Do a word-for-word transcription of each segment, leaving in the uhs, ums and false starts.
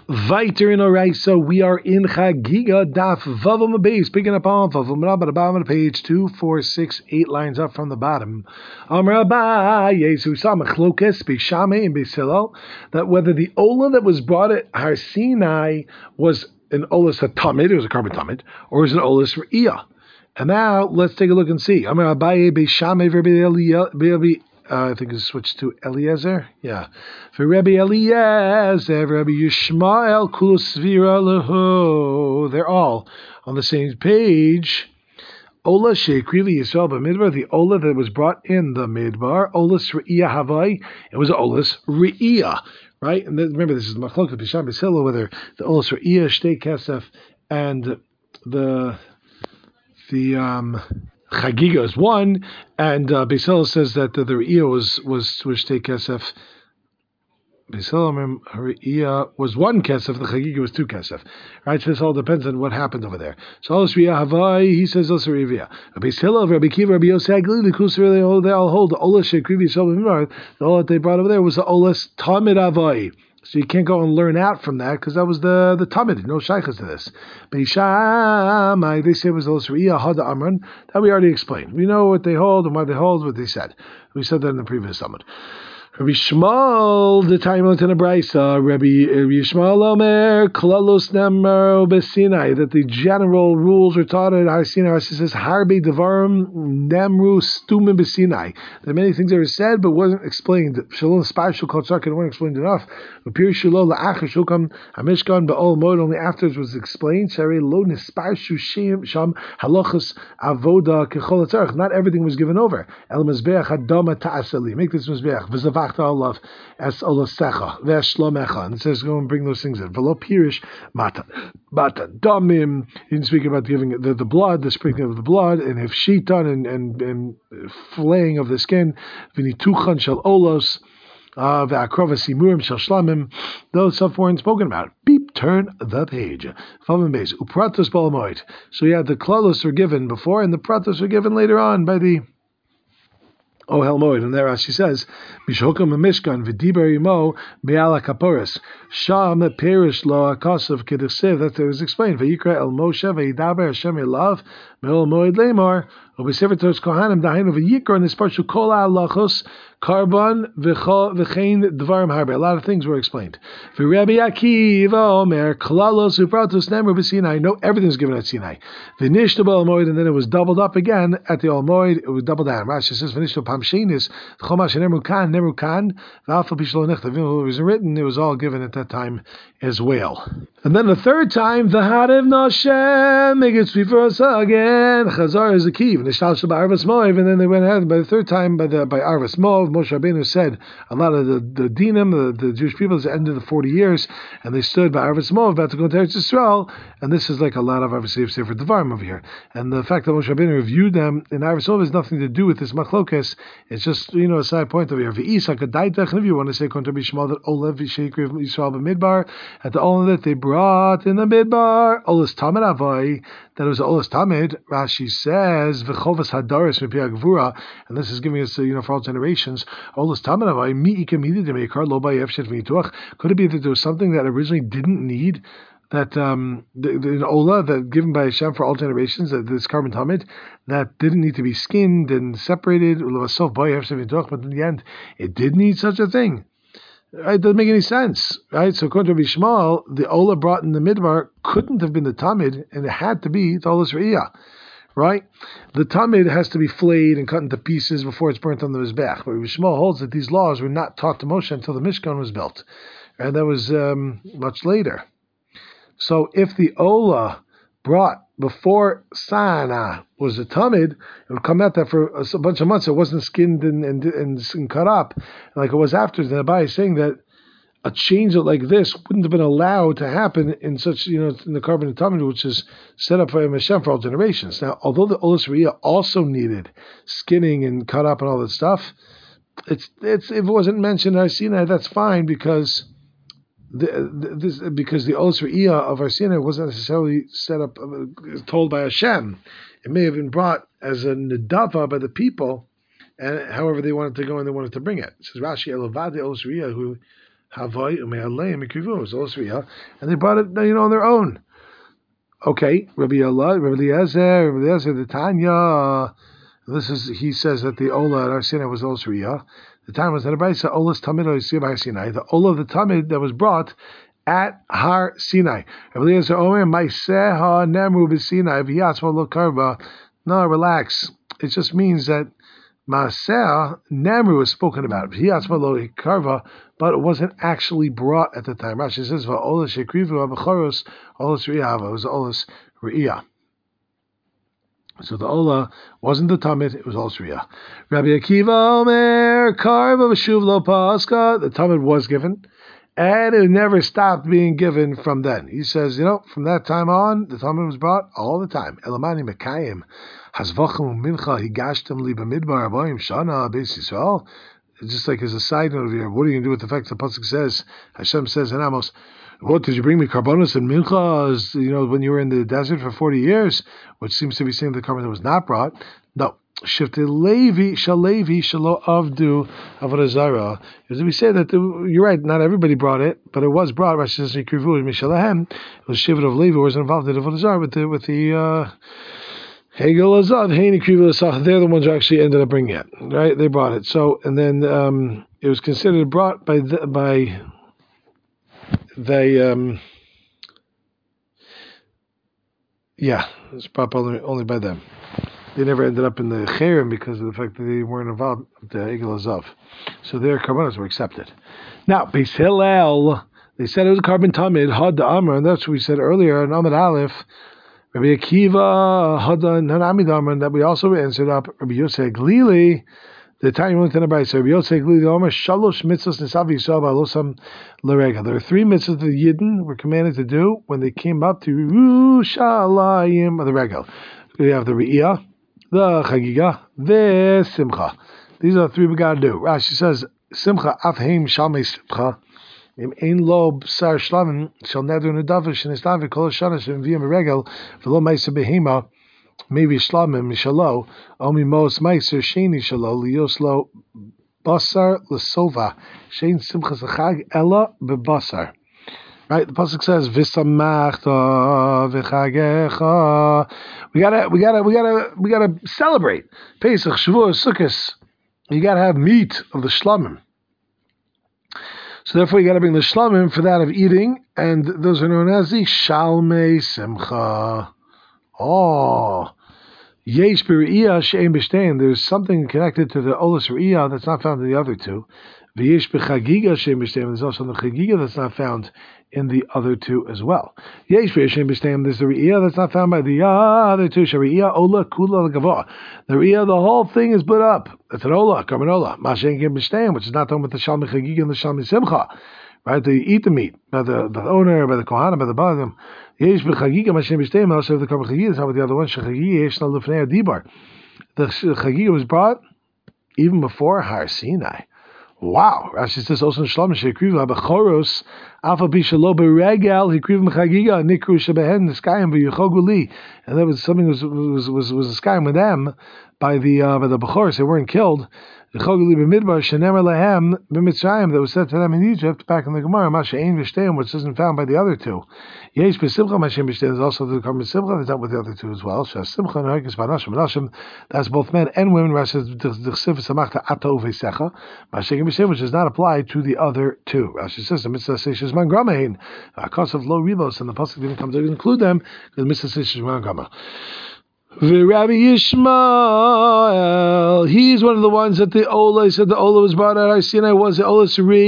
Weiter in Oraisa, we are in Chagiga Daf Vavam base, picking up on Vavam at the bottom of the page, two, four, six, eight lines up from the bottom. Amar Abaye Yesu Samachlokes Bishame and Beisilal, that whether the Ola that was brought at Har Sinai was an Olas Hatamid, it was a carbon tamid, or was it an Olas Re'iyah. And now let's take a look and see. Amar Abaye Bishame Verbi. Uh, I think it's switched to Eliezer. Yeah. For Rabbi Eliezer, Rabbi Yishmael, Kulusvira Lehu. They're all on the same page. Ola Sheikrivi Yisrael B'Midbar, the Ola that was brought in the Midbar. Olas Re'iyah Havai. It was Olas Re'iyah. Right? And then, remember, this is Machlok B'Sham B'Silo, whether the Olas Re'iyah, Shtei Kesef, and the, the, um, Chagiga is one, and uh, Beisel says that the, the Re'iyah was was was Shtei Kesef. Beisel Re'iyah was one Kesef, the Chagiga was two Kesef. Right, so this all depends on what happened over there. So Olas Re'iyah Havai, he says also Re'iyah. Beisel, Rabbi Kiva, Rabbi Yosef Glili, Kusur, they all hold the Olas Shekrivi Yisrael B'Midbar. The Olas that they brought over there was the Olas Tamid Havai. So you can't go and learn out from that because that was the the Tamid, no shaykhs to this. Beisham, they say it was Olas Re'iyah Hada Amran. That we already explained. We know what they hold and why they hold what they said. We said that in the previous summit. Rabbi Shmuel, the time of the Brisa, Rabbi Yishmael Omer, Klalos Nemar Besinai, that the general rules are taught at Har Sinai. It says Harbe Devarim Nemru Stumim Besinai. There are many things that were said but wasn't explained. Shalom Spashul Kotzak, it wasn't explained enough. Appear Shalom La'achar Shulkam Hamishkan Ba'ol Mod, only afterwards was explained. Shari Lo Nisparshu Sham Halachas Avoda Kechol Atzarech. Not everything was given over. El Mizbeach Hadama Ta'asali. Make this Mizbeach. V'zavach Love as Olasecha, Veshlomecha, and it says go and bring those things in. Velo Pirish Mata Mata Damim. He didn't speak about giving the, the blood, the sprinkling of the blood, and if Shitan and and, and flaying of the skin, Vinituchan Shel Olos, V'akrova Simurim Shel Shlamim. Those stuff weren't spoken about. Beep, turn the page. Following base. Upratos Balamoid. So yeah, the klalos were given before, and the pratos were given later on by the Oh, Helmoid, and there Rashi says, Bishokam Mishkan v'diber imo be'ala kaporis sham perish lo akasav k'dechsev. That was explained. V'yikra el Moshe v'yidaber Hashem elav me'ol moed lemar u'b'sefer Toras Kohanim dahainu v'yikra nisparshu kol ha'alachos Karban v'chein dvarim harbe. A lot of things were explained. V'Rabbi Akiva Omer klalos upratos nemru b'Sinai. I know everything was given at Sinai. V'nishta b'al moed, and then it was doubled up again at the al moed. It was doubled down. Rashi says v'nishta pamshinis chomash nemru kan nemru kan v'alfa b'shlo nechtav. It was written. It was all given at that time as well. And then the third time, the Hariv Noshem makes before us again. Chazar is the key. V'nishtal shel ba'arvas moed, and then they went ahead by the third time by the by Arvas Moav. Moshe Rabbeinu said a lot of the, the dinim, the, the Jewish people, at the end of the forty years, and they stood by Arvas Moav about to go to Eretz Yisrael, and this is like a lot of obviously Sefer Devarim over here. And the fact that Moshe Rabbeinu reviewed them in Arvas Moav has nothing to do with this machlokes. It's just, you know, a side point over here. V'Isak Adaitach, and if you want to say Kontra Bishmal that Olev V'Sheikriv Yisrael B'Midbar, at the Olam that they brought in the Midbar, Olas Tamid Avai, that it was Olas Tamid. Rashi says V'Chovas Hadaris Mipia Gvura, and this is giving us, uh, you know, for all generations. Could it be that there was something that originally didn't need that um, the, the Ola that given by Hashem for all generations, that this carbon tamid that didn't need to be skinned and separated, but in the end it did need such a thing? Right? It doesn't make any sense, right? So according to Bishmal, the Ola brought in the Midbar couldn't have been the tamid, and it had to be the Olas Re'iyah. Right? The tamid has to be flayed and cut into pieces before it's burnt on the Mizbech. But Shmuel holds that these laws were not taught to Moshe until the Mishkan was built. And that was um, much later. So if the Ola brought before Sana was a tamid, it would come out that for a bunch of months it wasn't skinned and, and, and, and cut up like it was after. The Abai is saying that a change like this wouldn't have been allowed to happen in such, you know, in the carbon tamid, which is set up by Hashem for all generations. Now, although the Olas Re'iyah also needed skinning and cut up and all that stuff, it's it's if it wasn't mentioned in Har Sinai, that's fine because the, the this because the Olas Re'iyah of Har Sinai wasn't necessarily set up, uh, told by Hashem. It may have been brought as a nedava by the people, and however they wanted to go and they wanted to bring it. It says Rashi Elavad the Olas Re'iyah who Havai umealeim ikrivu. It was Olas Riyah, and they brought it, you know, on their own. Okay, Rabbi Allah, Rabbi Eliezer, Rabbi Eliezer, the Tanya. This is, he says that the Ola at Har Sinai was Olas Riyah. The time was that Abraisa Ola's Tamid Oisiyah Har Sinai. The Ola of the Tamid that was brought at Har Sinai. Rabbi Eliezer Omer Maiseha Nemru B'Sinai V'Yatzma Lo Karva. No, relax. It just means that Maaseh Nemru is spoken about. V'Yatzma Lo Karva, but it wasn't actually brought at the time. Rashi says V'Ola Shekrivu Abachoros Olas Riyah. It was Olas Riyah. So the Ola wasn't the Tamid, it was Olas Riyah. Rabbi Akiva Omer Karva V'Shuv Lo Paska. The Tamid was given, and it never stopped being given from then. He says, you know, from that time on, the Talmud was brought all the time. Elamani Mekayim, Hasvachim Mincha, Higashtem Li B'Midbar Aboyim Shana Beis Yisrael. Just like as a side note here, what are you going to do with the fact that the Pasuk says, Hashem says in Amos, what, did you bring me karbonos and mincha, as, you know, when you were in the desert for forty years, which seems to be saying the carbon that was not brought. No. Shifted Levi, Shalevi, Shalo Avdu, Avodah Zarah. As we say that, the, you're right, not everybody brought it, but it was brought. Rashi says, Krivu, Mishalahem, it was Shivat of Levi, was involved in Avodah Zarah with the, with the, uh, Hegel Azav, Heini Krivu Asach, they're the ones who actually ended up bringing it, right? They brought it. So, and then, um, it was considered brought by, the, by, they, um, yeah, it's brought only, only by them. They never ended up in the Cherem because of the fact that they weren't involved with the Egel Azav. So their karbanos were accepted. Now, Beis Hillel, they said it was a carbon tamid, had the Amr, and that's what we said earlier, in Amid Aleph, Rabbi Akiva, had the Nanamid Amr, and that we also answered up, Rabbi Yosef Glili, the time went in the Brayso, Rabbi Yosef Glili, the Amr, Shalosh mitzvahs nisav yisrael ba'alosam l'regel. There are three mitzvahs that the Yidden were commanded to do when they came up to Yerushalayim, the regel. We have the Re'iyah, the Chagiga, the Simcha. These are the three we got to do. Rashi says, Simcha afheim shalmei Simcha, im ein lo b'sar shlavim shal neder nedavish shenistavi kol hashana shemviyim regel v'lo meiser behema maybe shlamim shalo omi mos meiser sheni shalo liyos lo basar l'sova shein Simcha zachag ella bebasar. Right, the pasuk says V'samachta v'chagecha. We gotta, we gotta, we gotta, we gotta celebrate Pesach, Shavuos, Sukkot. You gotta have meat of the shlamim. So therefore, you gotta bring the shlamim for that of eating, and those are known as the Shalmei Simcha. Oh, Yesh b'Re'iyah she'ein b'shtein. There's something connected to the Olas Re'iyah that's not found in the other two. V'yesh b'chagiga she'ein b'shtein. There's also the chagiga that's not found in the other two as well. Yesh b'Yesh b'shtein. There's the Re'iyah that's not found by the other two. She'Re'iyah Ola Kula L'Gavoah. The Re'iyah, the whole thing is put up. It's an Ola, Karban Ola. Mashen Gim b'shtein, which is not done with the Shalmei Chagiga and the Shalmei Simcha. Right, they eat the meat by the, by the owner, by the kohanim, by the bottom. Yesh b'chagiga mashem b'shtein. Also, the karban chagiga is how with the other one. Shechagiga yesh na lefnei adibar. The chagiga was brought even before Har Sinai. Wow. Rashi says also in Shlomo sheikrivu habechoros alpha bishalo beregel hikrivu mechagiga nikru shebehen niskayim v'yichogu li. And that was something was was was was a skayim with them by the uh, by the bechoros. They weren't killed. That was said to them in Egypt back in the Gemara, which isn't found by the other two. There's also the Karban Simcha that's not with the other two as well. That's both men and women, which does not apply to the other two. Rashi says the mitzvah says man gramain, because of low rebos, and the pasuk didn't come to include them because the mitzvah says man grama. Rabbi Yishmael, he's one of the ones that the Ola, he said the Ola was brought out. I seen I was the Ola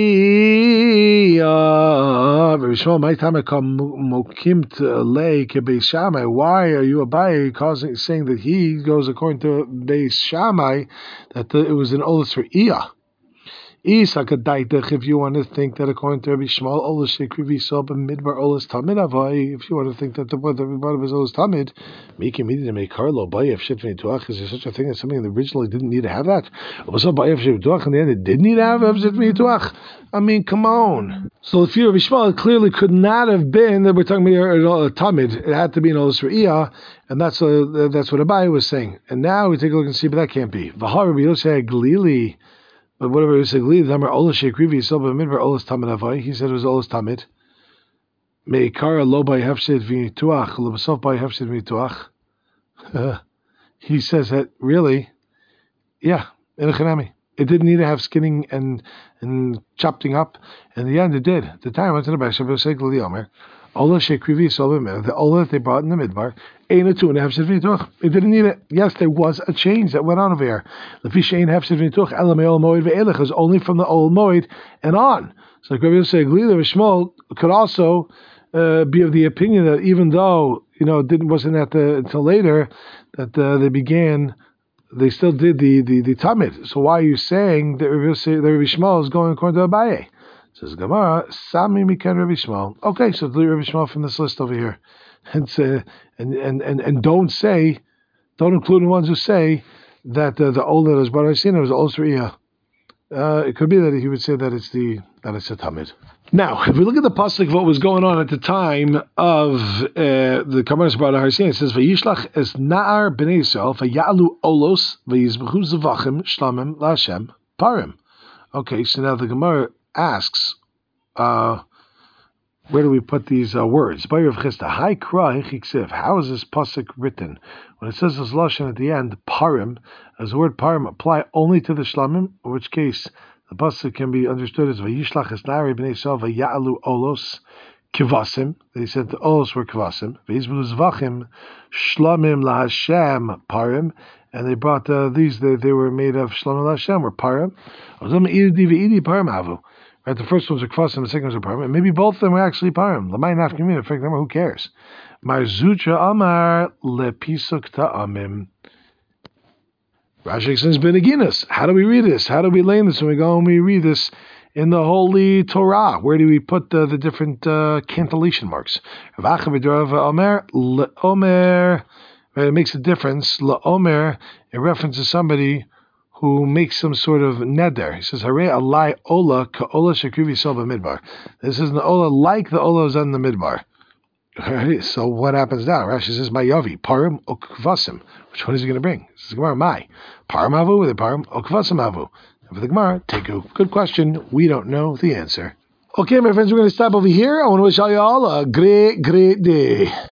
Sariya. Rabbi Yishmael, my time I come Mokim to Lei Beis Shammai. Why are you Abai causing saying that he goes according to Beis Shammai that the, it was an Ola Sariya? If you want to think that according to Rabbi Yishmael, Olas Shekrivi Sob and Midbar Olas Tamid Avai, if you want to think that the part of his Olas Tamid, make him to make Karlo Bayev Shifnei Tuach, is there such a thing as something that originally didn't need to have that? Also Bayev Shifnei Tuach, in the end it did need to have Shifnei Tuach. I mean, come on. So the fear of Rabbi Yishmael clearly could not have been that we're talking about a Tamid. It had to be an Olas Re'iyah, and that's a, that's what Abai was saying. And now we take a look and see, but that can't be. V'ha Rabbi Yosef Glili. But whatever he said, he said it was Olas Tamid. Meikara lo by hefsed v'nituach, lebasov by hefsed v'nituach. He says that really, yeah, in a chanami. It didn't need to have skinning and and chopping up. In the end, it did. At the time I went to the Bash, I was saying, Ola shekrivi solvim, the Ola that they brought in the midbar, ain't a two and a half v'nituach. It didn't need it. Yes, there was a change that went on over here. The fish ain't half v'nituach, elamei ol moed ve'elech is only from the old moed and on. So like Rabbi Yosef Glila Shmuel could also uh, be of the opinion that even though you know it didn't wasn't at the until later that uh, they began, they still did the the, the tamid. So why are you saying that Rabbi Yosef, that Rabbi Shmuel is going according to Abaye? Says Gemara, Sami Mikan Rabbi Shmuel. Okay, so delete Rabbi Shmuel from this list over here, and say, and, and and and don't say, don't include the ones who say that uh, the Ola is what I've seen. It was also yeah. Uh, it could be that he would say that it's the that it's a tamid. Now, if we look at the pasuk of what was going on at the time of uh, the Kamaras Barah Harsin, it says Vayishlach es Na'ar b'nei Yisrael vayalu olos vayizbechu zavachim shlamim laHashem parim. Okay, so now the Gemara asks, uh, where do we put these uh, words? How is this pasuk written? When it says this lashon at the end, parim, does the word parim apply only to the shlamim? In which case, the pasuk can be understood as vayishlach es na'ar b'nei Yisrael vayalu olos kivasim. They said the olos were kivasim. Vayizbechu zavachim shlamim laHashem parim. And they brought uh, these, they, they were made of Shlomo Lashem, or Parim. Right, the first ones are Kvasim, the second ones are Parim. And maybe both of them were actually Parim. Lamai Nafkamina, who cares? Marzucha Amar Lepisuk Ta'amim. Rashi explains Beneginus. How do we read this? How do we learn this when we go and we read this in the Holy Torah? Where do we put uh, the different uh, cantillation marks? Omer, Omer. It makes a difference. La Omer, in reference to somebody who makes some sort of neder. He says, Hare alai ola ka ola shekrivi soba midbar. This is the ola like the ola is on the midbar. Right, so what happens now? Rashi says, Mayavi, parim okvasim. Which one is he going to bring? This is Gemara, my. Parim havu with a parim, okvasim havu. And for the Gemara, teku. Good question. We don't know the answer. Okay, my friends, we're going to stop over here. I want to wish all you all a great, great day.